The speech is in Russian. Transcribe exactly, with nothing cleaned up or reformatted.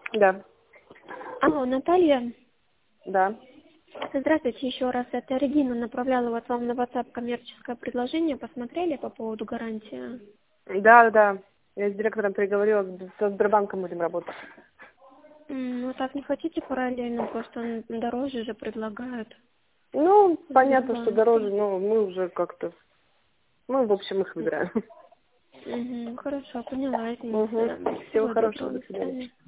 Да. Алло, Наталья? Да. Здравствуйте еще раз. Это Регина направляла вот вам на WhatsApp коммерческое предложение. Посмотрели по поводу гарантии? Да, да, да. Я с директором переговорила, со Сбербанком будем работать. М, Ну так не хотите параллельно, просто он дороже же предлагают. Ну, понятно, что Сбербанк. дороже, но мы уже как-то... Мы, в общем, их выбираем. Угу, хорошо, поняла, Угу. извините. Всего Всего хорошего, доброго, до до свидания. свидания.